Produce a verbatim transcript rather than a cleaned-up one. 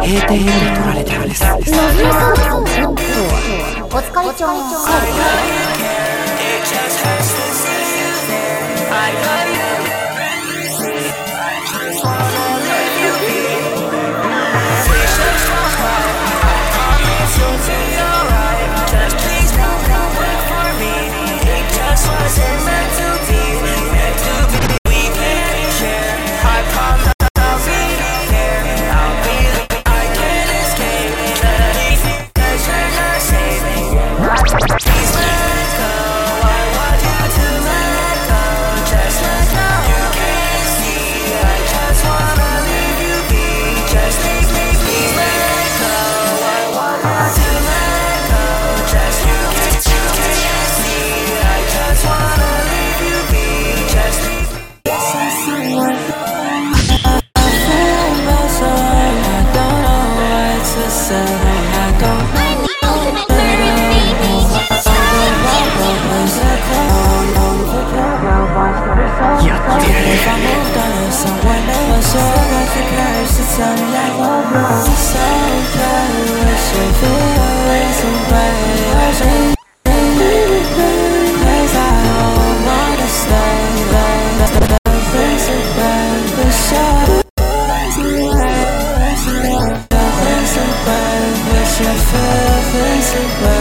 閉店に取られたようです。 のぞみさんとお疲れちゃん帰る。 Your feelings away.